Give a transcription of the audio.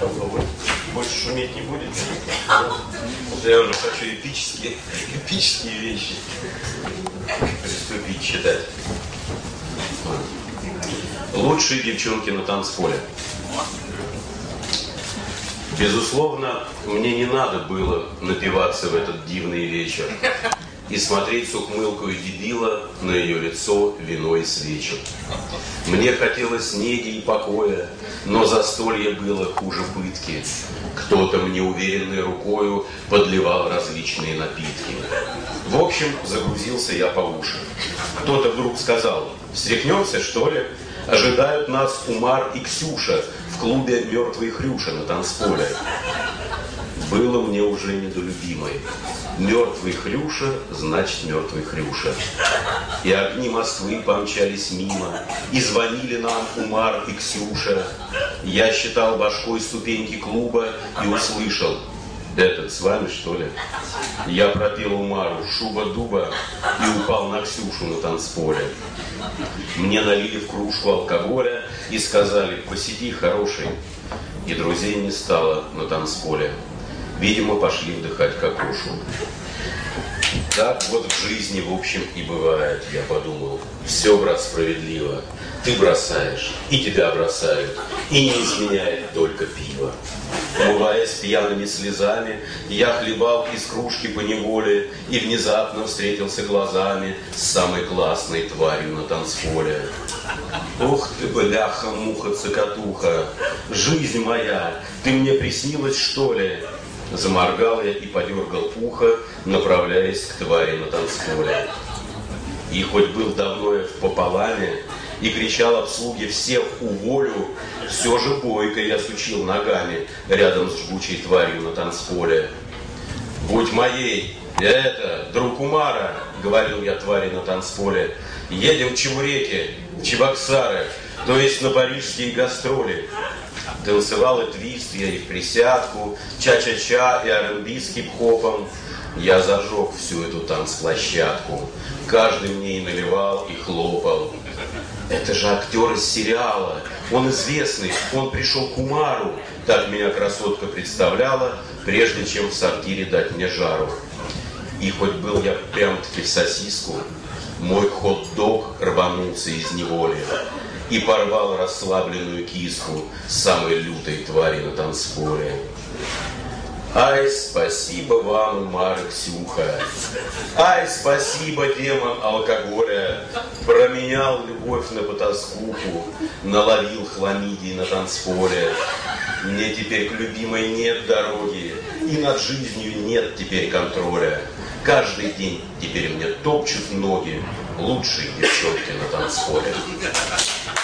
Попробуй. Больше шуметь не будет? Я уже хочу эпические вещи приступить читать. Лучшие девчонки на танцполе. Безусловно, мне не надо было напиваться в этот дивный вечер и смотреть с ухмылкой дебила на ее лицо, вино и свечи. Мне хотелось неги и покоя, но застолье было хуже пытки. Кто-то мне уверенной рукою подливал различные напитки. В общем, загрузился я по уши. Кто-то вдруг сказал: «Встряхнемся, что ли? Ожидают нас Умар и Ксюша в клубе «Мертвый Хрюша» на танцполе». Было мне уже недолюбимой. Мертвый Хрюша, значит мертвый Хрюша. И огни Москвы помчались мимо, и звонили нам Умар и Ксюша. Я считал башкой ступеньки клуба и услышал: «Этот с вами, что ли?» Я пропел Умару «Шуба-дуба» и упал на Ксюшу на танцполе. Мне налили в кружку алкоголя и сказали: «Посиди, хороший». И друзей не стало на танцполе. Видимо, пошли вдыхать кокошу. Так вот в жизни, в общем, и бывает, я подумал. Все, брат, справедливо. Ты бросаешь, и тебя бросают, и не изменяет только пиво. Умываясь пьяными слезами, я хлебал из кружки поневоле и внезапно встретился глазами с самой классной тварью на танцполе. Ох ты, бляха-муха-цокотуха, жизнь моя, ты мне приснилась, что ли? Заморгал я и подергал ухо, направляясь к твари на танцполе. И хоть был давно я в пополаме и кричал обслуге всех уволю, все же бойко я сучил ногами рядом с жгучей тварью на танцполе. «Будь моей, я друг Умара», — говорил я твари на танцполе, — «едем в Чебуреки, в Чебоксары, то есть на парижские гастроли». Танцевал и твист я, и в присядку, ча-ча-ча и R&B с хип-хопом. Я зажег всю эту танцплощадку. Каждый мне и наливал, и хлопал. Это же актер из сериала. Он известный, он пришел к Умару. Так меня красотка представляла, прежде чем в сортире дать мне жару. И хоть был я прям-таки в сосиску, мой хот-дог рванулся из неволи и порвал расслабленную киску самой лютой твари на танцполе. Ай, спасибо вам, Умар и Ксюха. Ай, спасибо, демон алкоголя. Променял любовь на потаскуху, наловил хламидий на танцполе. Мне теперь к любимой нет дороги, и над жизнью нет теперь контроля. Каждый день теперь мне топчут ноги лучшие девчонки на танцполе.